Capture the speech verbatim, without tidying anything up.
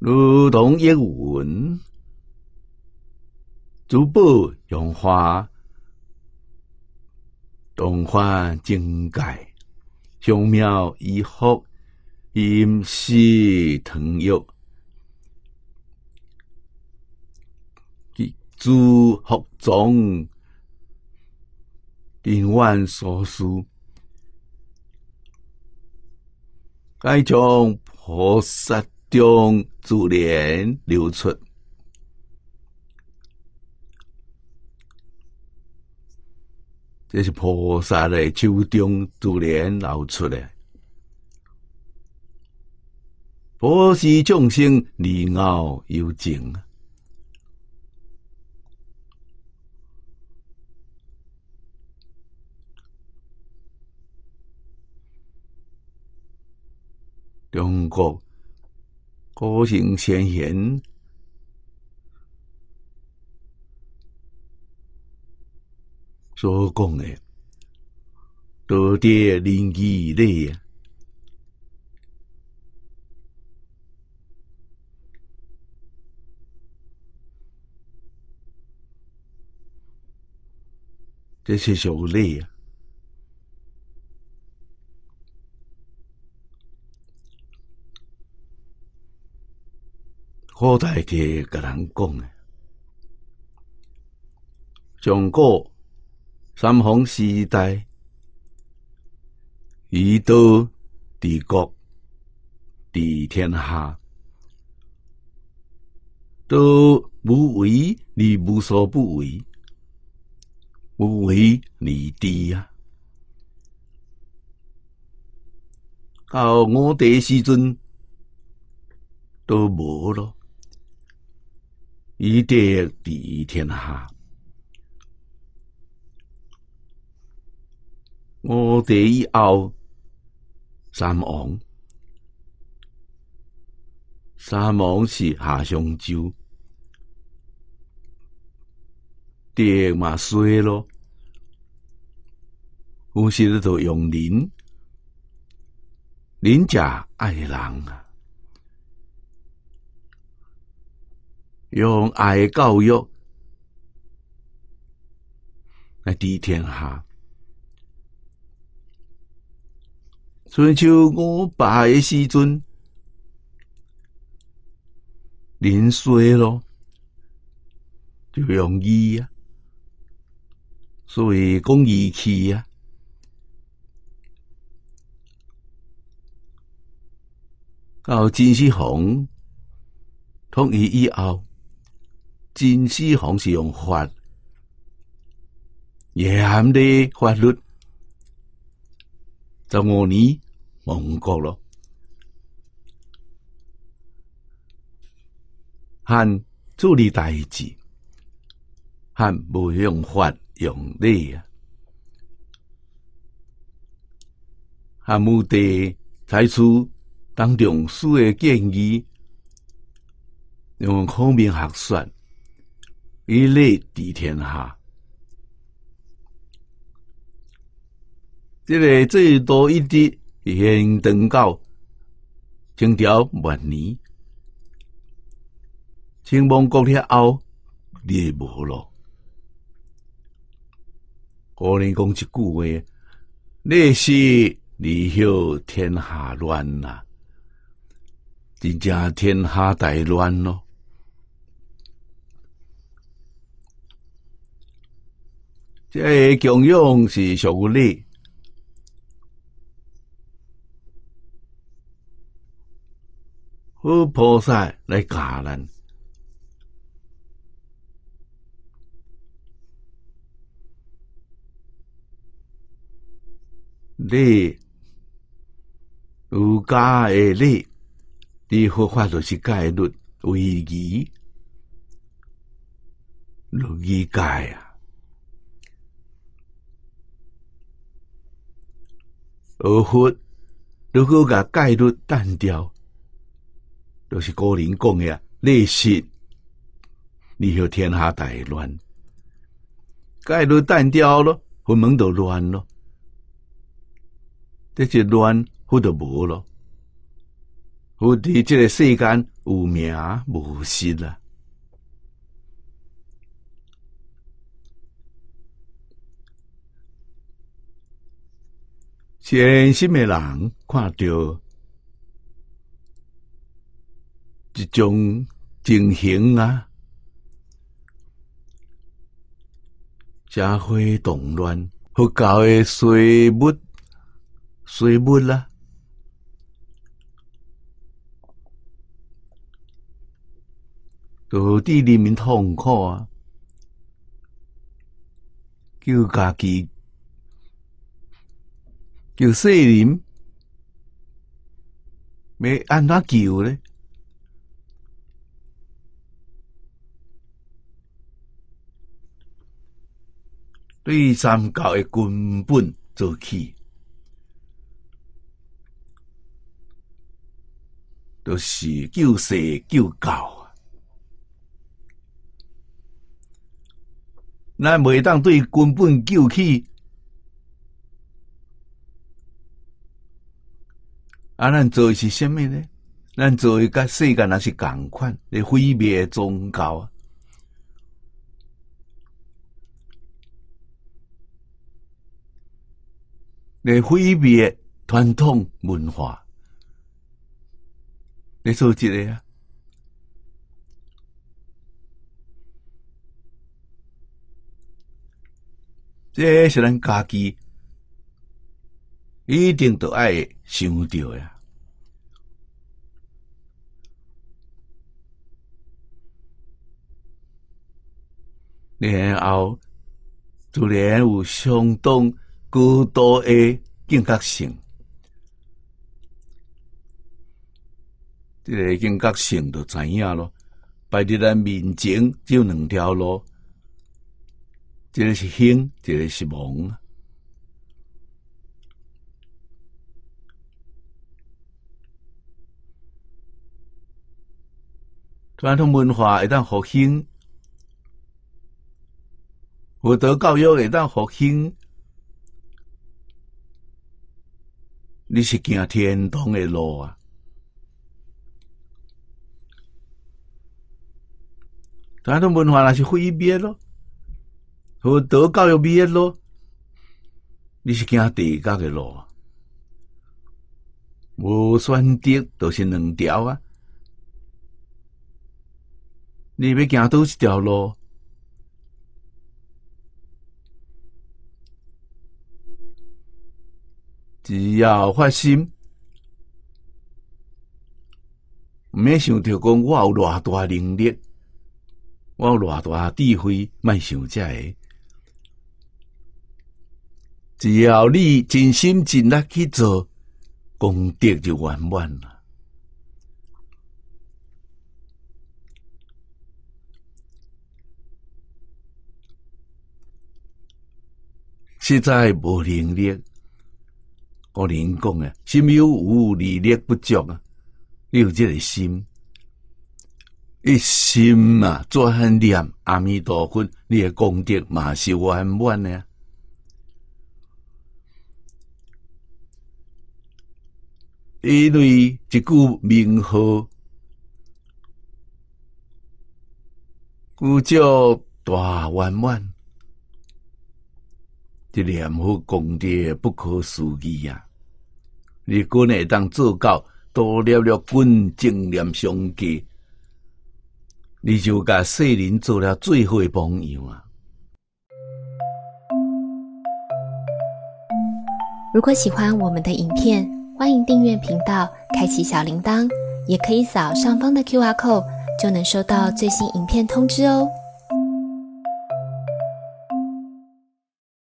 如同英文，珠宝用花，东花境界，香苗以福，饮食腾育，诸福中，因愿所需，该将菩萨中自然流出。这是菩萨的手中自然流出的，普施众生，利乐有情。中国古圣先贤所讲的道德仁义礼，这是属礼。古代嘅甲人讲诶，上古三皇时代，以道治国治天下，道无为而无所不为，无为而治啊！到五帝时阵都无咯。以德治天下，五帝以后，三王，三王是夏商周，德嘛衰咯，有时就用仁，仁者爱人啊。用爱教育来治天下。春秋五霸的时阵，仁衰咯，就用义啊，所以讲义气啊。到秦始皇统一以后，秦始皇是用法，严厉法律，十五年亡国咯。汉处理代志，汉无用法用礼啊。汉武帝采取当中书的建议，用孔明学说，以礼治天下。这个制度一直延长到清朝末年，清亡国了后，你无咯。古人讲一句话：“历史离休天下乱呐！”真正天下大乱咯。这个供养是属礼，好菩萨来教咱。礼儒家的礼，伫佛法就是戒律为义，律义戒啊。而佛如果甲戒律单调，就是古人讲的啊，历史离休天下大乱。戒律单调咯，佛门就乱咯。这是乱，佛就无咯。佛伫这个世间有名无实啦。善心的人看到这种情形啊，社会动乱，佛教的衰物衰物啦，就替人民痛苦啊，叫家己叫世人要安怎救呢？对三教的根本做起，就是救世救教啊！咱袂当对根本救起，啊，咱做的是什么呢？咱做的甲世间也是同款，咧毁灭宗教啊！来毁灭传统文化，来做这个啊！这是咱家己一定都爱想到呀。然后，自然有相当高度的警觉性，这个警觉性就知影咯。摆伫咱面前只有两条路，一个是兴，一个是亡。传统文化会当复兴，佛道教育会当复兴。你是行天堂的路啊！传统文化若是毁灭咯，佛道教育灭咯，你是行地狱的路啊！无选择，就是两条啊！你要行倒一条路？只要发心，毋免想着讲我有偌大能力，我有偌大智慧，莫想这个。只要你真心真力去做，功德就圆满了。实在无能力。我人讲啊，心有余力力不足啊，你有这个心，一心啊专念阿弥陀佛，你的功德嘛是圆满的啊。因为一句名号，故叫大圆满。这念佛功德不可思议啊！你果会当做到多了了滚正念相继，你就甲世人做了最好的榜样啊！ 如果喜欢我们的影片，欢迎订阅频道，开启小铃铛，也可以扫上方的 Q R code，就能收到最新影片通知哦。